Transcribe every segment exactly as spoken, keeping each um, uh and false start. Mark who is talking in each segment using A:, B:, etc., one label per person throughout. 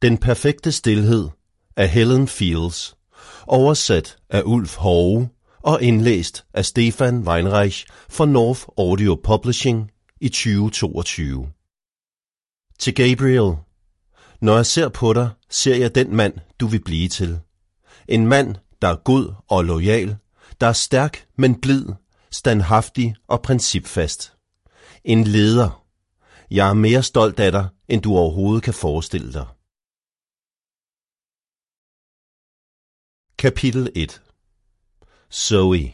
A: Den perfekte stilhed af Helen Fields, oversat af Ulf Hove og indlæst af Stefan Weinreich for North Audio Publishing i tyve toogtyve. Til Gabriel: Når jeg ser på dig, ser jeg den mand, du vil blive til. En mand, der er god og loyal, der er stærk, men blid, standhaftig og principfast. En leder. Jeg er mere stolt af dig, end du overhovedet kan forestille dig. Kapitel et. Zoe.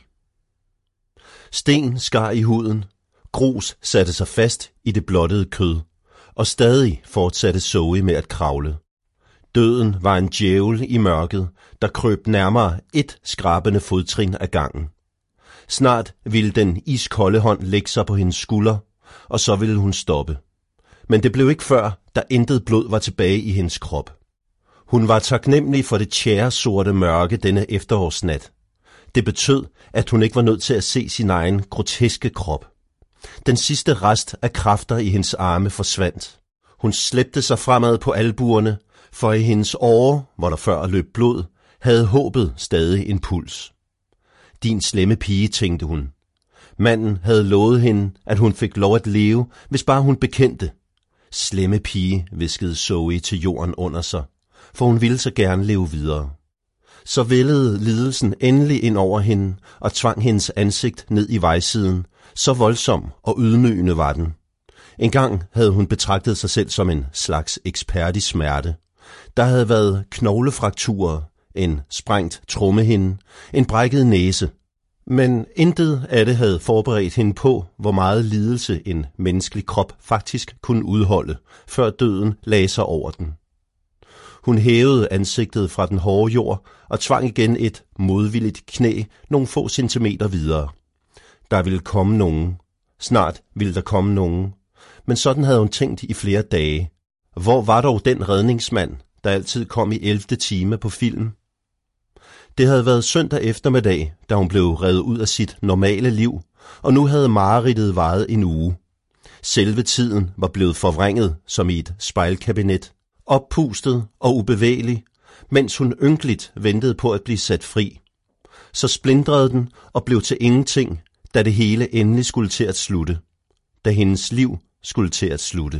A: Sten skar i huden, grus satte sig fast i det blottede kød, og stadig fortsatte Zoe med at kravle. Døden var en djævel i mørket, der krøb nærmere et skrabende fodtrin ad gangen. Snart ville den iskolde hånd lægge sig på hendes skulder, og så ville hun stoppe. Men det blev ikke før, da intet blod var tilbage i hendes krop. Hun var taknemmelig for det tjæresorte mørke denne efterårsnat. Det betød, at hun ikke var nødt til at se sin egen groteske krop. Den sidste rest af kræfter i hendes arme forsvandt. Hun slæbte sig fremad på albuerne, for i hendes åre, hvor der før løb blod, havde håbet stadig en puls. Din slemme pige, tænkte hun. Manden havde lovet hende, at hun fik lov at leve, hvis bare hun bekendte. Slemme pige, hviskede Zoe til jorden under sig, for hun ville så gerne leve videre. Så vældede lidelsen endelig ind over hende og tvang hendes ansigt ned i vejsiden. Så voldsom og ydmygende var den. Engang havde hun betragtet sig selv som en slags ekspert i smerte. Der havde været knoglefrakturer, en sprængt trommehinde, en brækket næse. Men intet af det havde forberedt hende på, hvor meget lidelse en menneskelig krop faktisk kunne udholde, før døden lagde sig over den. Hun hævede ansigtet fra den hårde jord og tvang igen et modvilligt knæ nogle få centimeter videre. Der ville komme nogen. Snart ville der komme nogen. Men sådan havde hun tænkt i flere dage. Hvor var dog den redningsmand, der altid kom i ellevte time på film? Det havde været søndag eftermiddag, da hun blev revet ud af sit normale liv, og nu havde mareridtet varet en uge. Selve tiden var blevet forvrænget som i et spejlkabinet, oppustet og ubevægelig, mens hun ynkeligt ventede på at blive sat fri. Så splindrede den og blev til ingenting, da det hele endelig skulle til at slutte. Da hendes liv skulle til at slutte.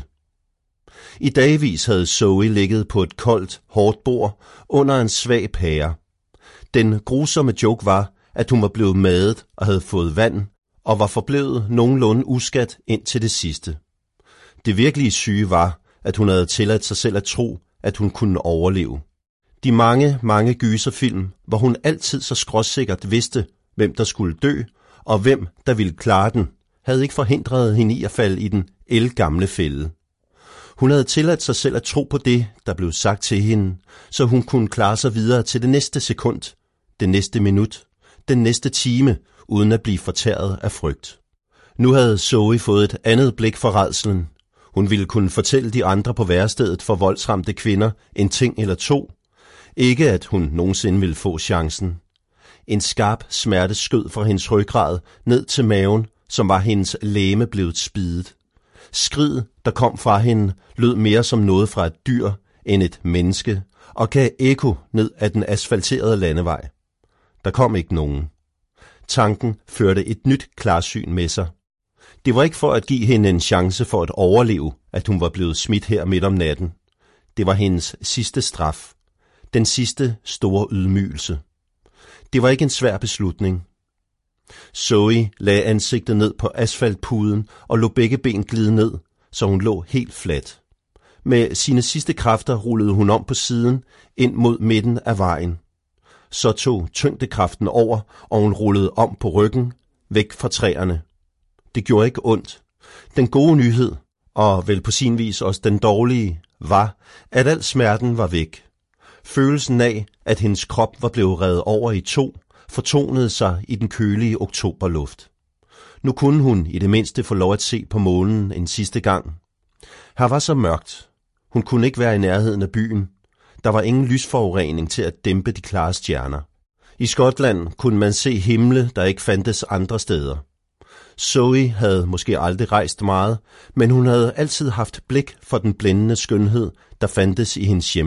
A: I dagvis havde Zoe ligget på et koldt, hårdt bord under en svag pære. Den grusomme joke var, at hun var blevet madet og havde fået vand, og var forblevet nogenlunde uskat ind til det sidste. Det virkelige syge var, at hun havde tilladt sig selv at tro, at hun kunne overleve. De mange, mange gyserfilm, hvor hun altid så skråsikkert vidste, hvem der skulle dø, og hvem der ville klare den, havde ikke forhindret hende i at falde i den ældgamle fælde. Hun havde tilladt sig selv at tro på det, der blev sagt til hende, så hun kunne klare sig videre til det næste sekund, det næste minut, den næste time, uden at blive fortæret af frygt. Nu havde Zoe fået et andet blik for rædslen. Hun ville kunne fortælle de andre på værestedet for voldsramte kvinder en ting eller to. Ikke at hun nogensinde ville få chancen. En skarp smerte skød fra hendes ryggrad ned til maven, som var hendes legeme blevet spidet. Skridet, der kom fra hende, lød mere som noget fra et dyr end et menneske, og gav ekko ned ad den asfalterede landevej. Der kom ikke nogen. Tanken førte et nyt klarsyn med sig. Det var ikke for at give hende en chance for at overleve, at hun var blevet smidt her midt om natten. Det var hendes sidste straf. Den sidste store ydmygelse. Det var ikke en svær beslutning. Zoe lagde ansigtet ned på asfaltpuden og lå begge ben glide ned, så hun lå helt fladt. Med sine sidste kræfter rullede hun om på siden ind mod midten af vejen. Så tog tyngdekraften over, og hun rullede om på ryggen, væk fra træerne. Det gjorde ikke ondt. Den gode nyhed, og vel på sin vis også den dårlige, var, at al smerten var væk. Følelsen af, at hendes krop var blevet revet over i to, fortonede sig i den kølige oktoberluft. Nu kunne hun i det mindste få lov at se på månen en sidste gang. Her var så mørkt. Hun kunne ikke være i nærheden af byen. Der var ingen lysforurening til at dæmpe de klare stjerner. I Skotland kunne man se himle, der ikke fandtes andre steder. Zoe havde måske aldrig rejst meget, men hun havde altid haft blik for den blændende skønhed, der fandtes i hendes hjem.